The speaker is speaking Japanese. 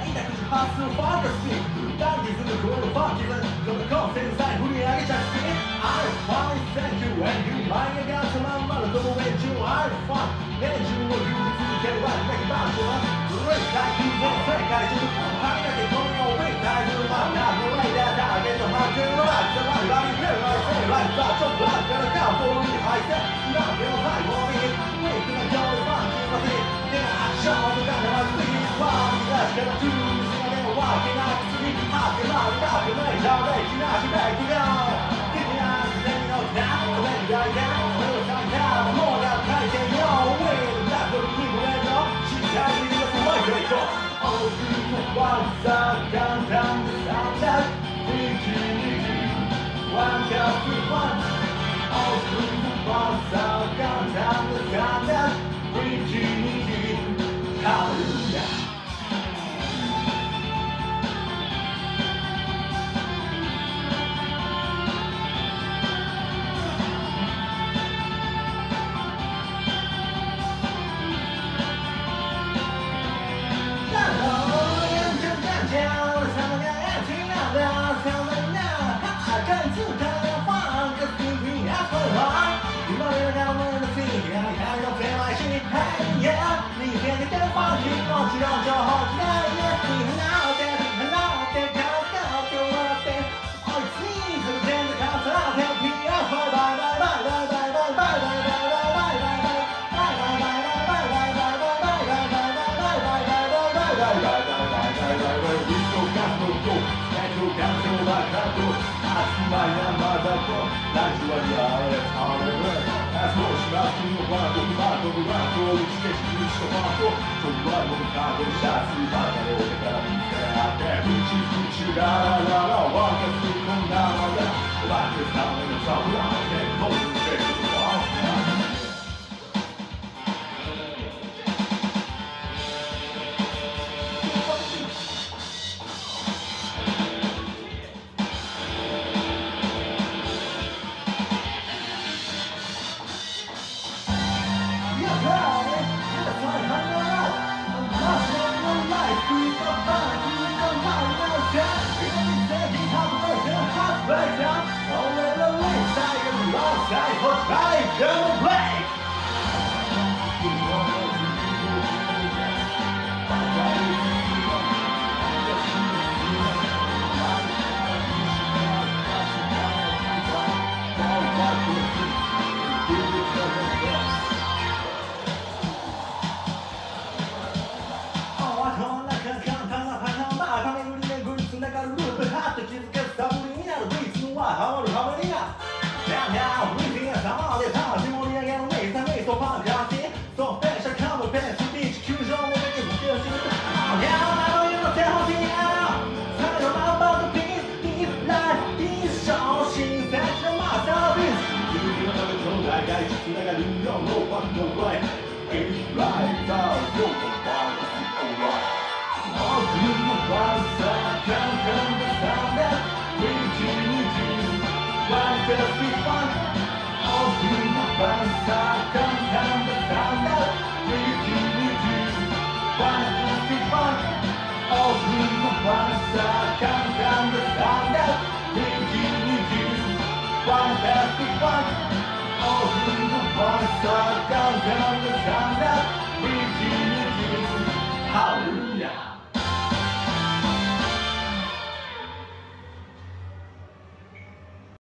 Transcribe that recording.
痛く発するファンタジーダンディズム超えるファンキズこのコンセンサイ振り上げちゃって I'm fine, thank you and you 舞い上がったまんまのこの連中 I'm fine 連中を言い続けるわけだけバンチはブレイク大空前世界中髪の毛このウェイ大丈夫マンナーブレイダーターゲットハンティングライフライライフライライフライフライちょっとライフからカウントに入って今の手の最後にウェイクな今日でファンキーマシンでもアクションが長すぎファンキーらしからトゥースがでもわけなくすぎハッピーマンだってないじゃんレイキなしレイキが君は自然のな俺がいた俺がいたもうやったいけんよウェイだとにブレードしっかりとすごいレイト大きくワンサー簡単でサンダー一日ワンカップワン大きくワンサー簡単でサンダー一日ハレルヤ Fantastic fun, all through the fun,